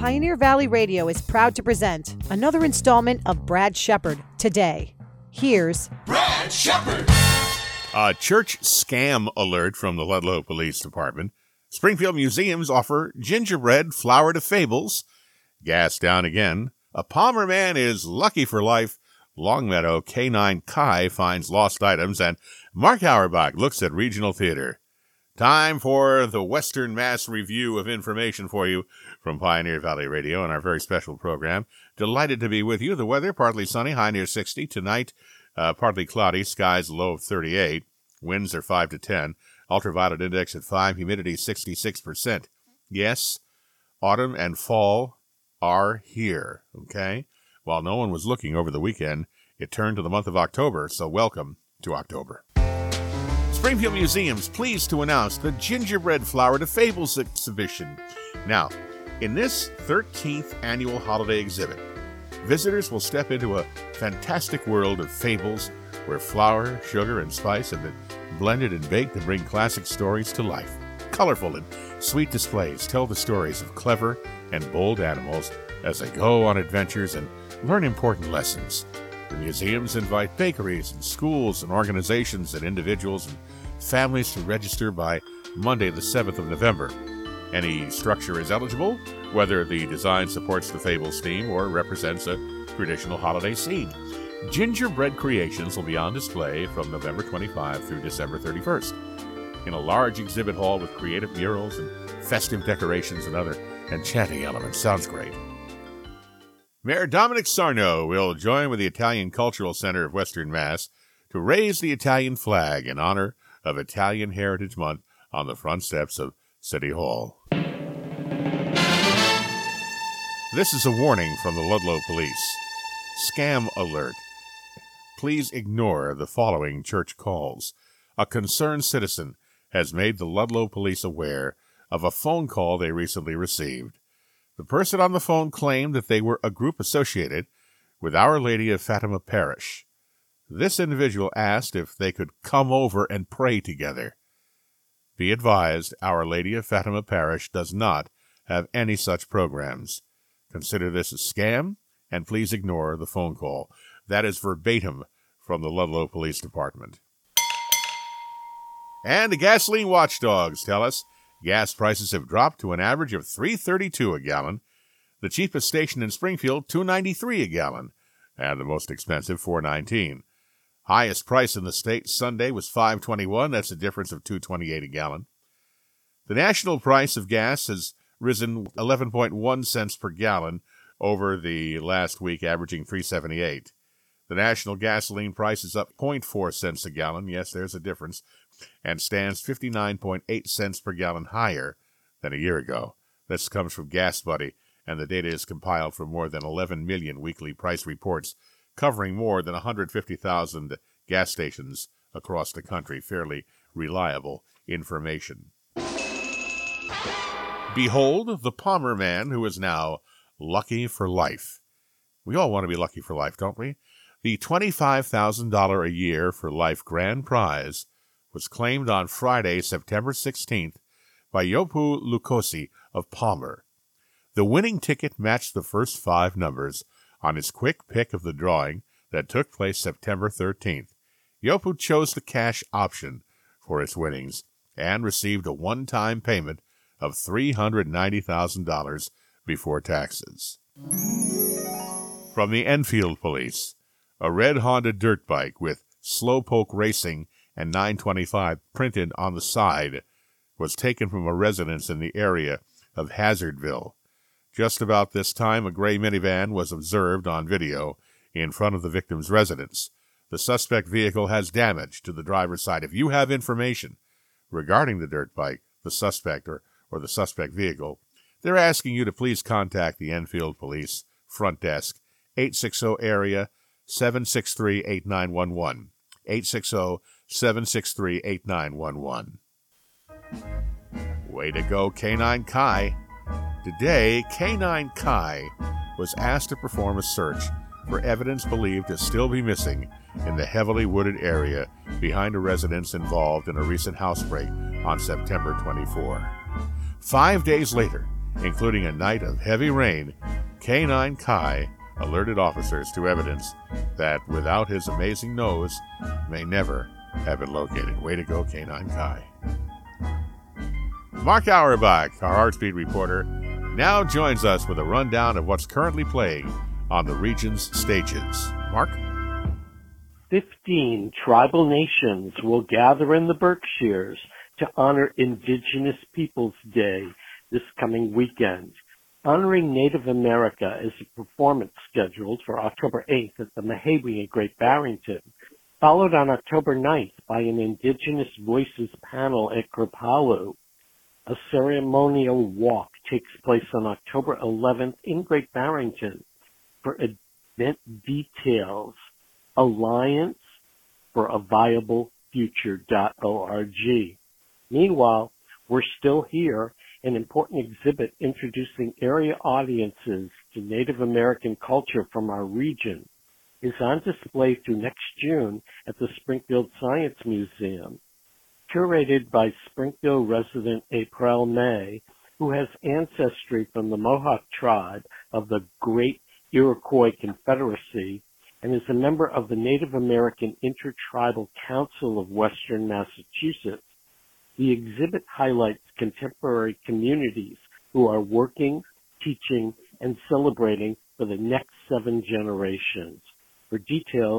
Pioneer Valley Radio is proud to present another installment of Brad Shepard Today. Here's Brad Shepard. A church scam alert from the Ludlow Police Department. Springfield museums offer gingerbread flower to fables. Gas down again. A Palmer man is lucky for life. Longmeadow K9 Kai finds lost items. And Mark Auerbach looks at regional theater. Time for the Western Mass review of information for you from Pioneer Valley Radio on our very special program. Delighted to be with you. The weather, partly sunny, high near 60. Tonight, partly cloudy, skies low of 38. Winds are 5 to 10. Ultraviolet index at 5, humidity 66%. Yes, autumn and fall are here, okay? While no one was looking over the weekend, it turned to the month of October, so welcome to October. Springfield Museum's pleased to announce the Gingerbread Flower to Fables exhibition. Now, in this 13th annual holiday exhibit, visitors will step into a fantastic world of fables where flour, sugar, and spice have been blended and baked to bring classic stories to life. Colorful and sweet displays tell the stories of clever and bold animals as they go on adventures and learn important lessons. The museums invite bakeries and schools and organizations and individuals and families to register by Monday, the 7th of November. Any structure is eligible, whether the design supports the Fables theme or represents a traditional holiday scene. Gingerbread creations will be on display from November 25 through December 31st in a large exhibit hall with creative murals and festive decorations and other enchanting elements. Sounds great. Mayor Dominic Sarno will join with the Italian Cultural Center of Western Mass to raise the Italian flag in honor of Italian Heritage Month on the front steps of City Hall. This is a warning from the Ludlow Police. Scam alert. Please ignore the following church calls. A concerned citizen has made the Ludlow Police aware of a phone call they recently received. The person on the phone claimed that they were a group associated with Our Lady of Fatima Parish. This individual asked if they could come over and pray together. Be advised, Our Lady of Fatima Parish does not have any such programs. Consider this a scam, and please ignore the phone call. That is verbatim from the Ludlow Police Department. And the gasoline watchdogs tell us gas prices have dropped to an average of $3.32 a gallon. The cheapest station in Springfield, $2.93 a gallon, and the most expensive, $4.19. Highest price in the state Sunday was $5.21. That's a difference of $2.28 a gallon. The national price of gas has risen 11.1 cents per gallon over the last week, averaging $3.78. The national gasoline price is up 0.4 cents a gallon. Yes, there's a difference, and stands 59.8 cents per gallon higher than a year ago. This comes from GasBuddy, and the data is compiled from more than 11 million weekly price reports covering more than 150,000 gas stations across the country. Fairly reliable information. Behold the Palmer man who is now lucky for life. We all want to be lucky for life, don't we? The $25,000 a year for life grand prize was claimed on Friday, September 16th, by Yopu Lukosi of Palmer. The winning ticket matched the first 5 numbers on his quick pick of the drawing that took place September 13th. Yopu chose the cash option for its winnings and received a one-time payment of $390,000 before taxes. From the Enfield Police, a red Honda dirt bike with Slowpoke Racing and 925 printed on the side was taken from a residence in the area of Hazardville. Just about this time, a gray minivan was observed on video in front of the victim's residence. The suspect vehicle has damage to the driver's side. If you have information regarding the dirt bike, the suspect, or the suspect vehicle, they're asking you to please contact the Enfield Police Front Desk, 860-AREA 763-8911, 860-763-8911. Way to go, K9 Kai. Today, K9 Kai was asked to perform a search for evidence believed to still be missing in the heavily wooded area behind a residence involved in a recent housebreak on September 24. 5 days later, including a night of heavy rain, K9 Kai alerted officers to evidence that, without his amazing nose, may never have been located. Way to go, K9 Kai. Mark Auerbach, our Heartbeat reporter, now joins us with a rundown of what's currently playing on the region's stages. Mark? 15 tribal nations will gather in the Berkshires to honor Indigenous Peoples Day this coming weekend. Honoring Native America is a performance scheduled for October 8th at the Mehawi in Great Barrington, followed on October 9th by an Indigenous Voices panel at Kripalu. A ceremonial walk takes place on October 11th in Great Barrington. For event details, Alliance for a Viable Future.org. Meanwhile, we're still here. An important exhibit introducing area audiences to Native American culture from our region is on display through next June at the Springfield Science Museum. Curated by Springfield resident April May, who has ancestry from the Mohawk tribe of the Great Iroquois Confederacy and is a member of the Native American Intertribal Council of Western Massachusetts. The exhibit highlights contemporary communities who are working, teaching, and celebrating for the next 7 generations. For details,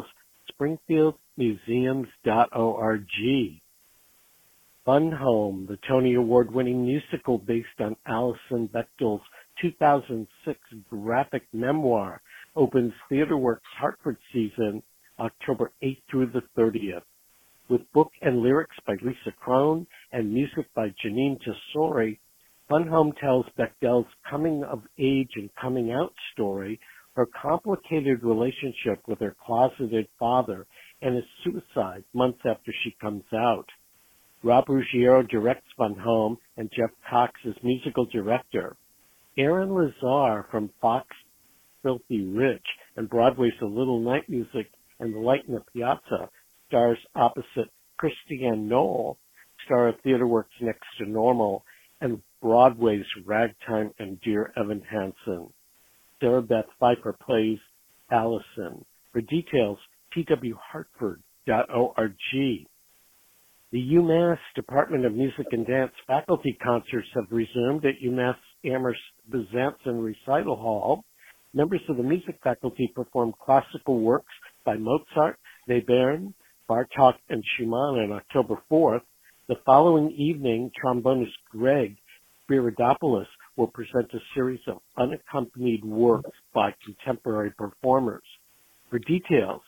springfieldmuseums.org. Fun Home, the Tony Award-winning musical based on Alison Bechdel's 2006 graphic memoir, opens TheaterWorks Hartford season October 8th through the 30th. With book and lyrics by Lisa Crone and music by Janine Tesori, Fun Home tells Bechdel's coming-of-age and coming-out story, her complicated relationship with her closeted father, and his suicide months after she comes out. Rob Ruggiero directs Fun Home, and Jeff Cox is musical director. Aaron Lazar from Fox Filthy Rich and Broadway's A Little Night Music and The Light in the Piazza stars opposite Christiane Knoll, star of TheaterWorks Next to Normal, and Broadway's Ragtime and Dear Evan Hansen. Sarah Beth Pfeiffer plays Allison. For details, twhartford.org. The UMass Department of Music and Dance faculty concerts have resumed at UMass Amherst Bezanson Recital Hall. Members of the music faculty performed classical works by Mozart, Webern, Bartok, and Schumann on October 4th. The following evening, trombonist Greg Spiridopoulos will present a series of unaccompanied works by contemporary performers. For details,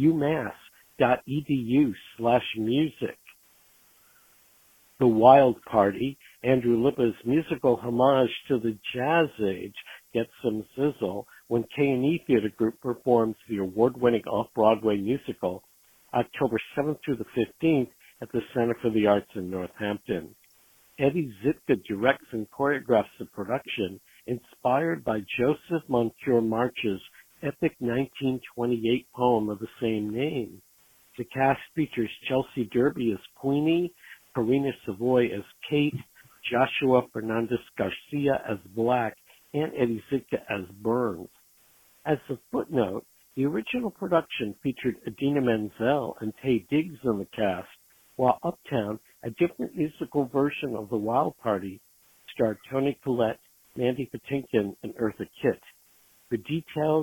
umass.edu/music. The Wild Party, Andrew Lippa's musical homage to the Jazz Age, gets some sizzle when K&E Theater Group performs the award-winning off-Broadway musical October 7th through the 15th at the Center for the Arts in Northampton. Eddie Zitka directs and choreographs the production, inspired by Joseph Moncure March's epic 1928 poem of the same name. The cast features Chelsea Derby as Queenie, Karina Savoy as Kate, Joshua Fernandez Garcia as Black, and Eddie Zitka as Burns. As a footnote, the original production featured Idina Menzel and Taye Diggs in the cast, while Uptown, a different musical version of The Wild Party, starred Toni Collette, Mandy Patinkin, and Eartha Kitt. For details,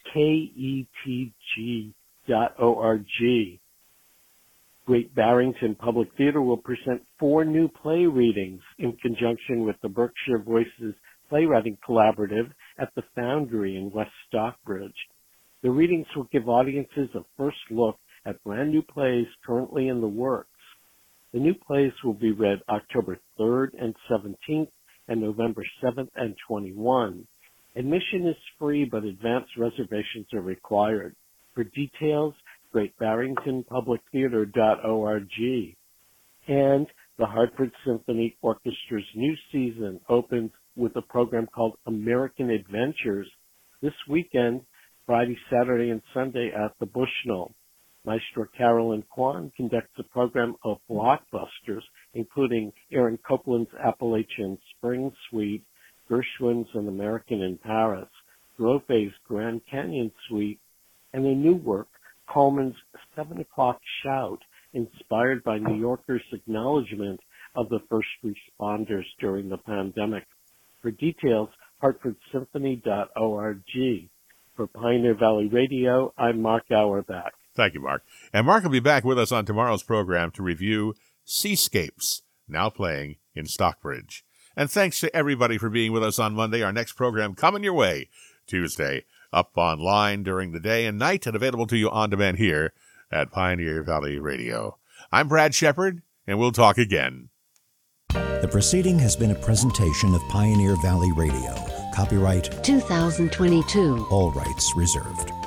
ketg.org. Great Barrington Public Theater will present 4 new play readings in conjunction with the Berkshire Voices Playwriting Collaborative at the Foundry in West Stockbridge. The readings will give audiences a first look at brand new plays currently in the works. The new plays will be read October 3rd and 17th and November 7th and 21. Admission is free, but advance reservations are required. For details, greatbarringtonpublictheater.org. And the Hartford Symphony Orchestra's new season opens with a program called American Adventures this weekend, Friday, Saturday, and Sunday at the Bushnell. Maestro Carolyn Kwan conducts a program of blockbusters, including Aaron Copland's Appalachian Spring Suite, Gershwin's An American in Paris, Grofe's Grand Canyon Suite, and a new work, Coleman's 7 O'Clock Shout, inspired by New Yorkers' acknowledgement of the first responders during the pandemic. For details, hartfordsymphony.org. For Pioneer Valley Radio, I'm Mark Auerbach. Thank you, Mark. And Mark will be back with us on tomorrow's program to review Seascapes, now playing in Stockbridge. And thanks to everybody for being with us on Monday. Our next program coming your way Tuesday, up online during the day and night and available to you on demand here at Pioneer Valley Radio. I'm Brad Shepard, and we'll talk again. The proceeding has been a presentation of Pioneer Valley Radio. Copyright 2022. All rights reserved.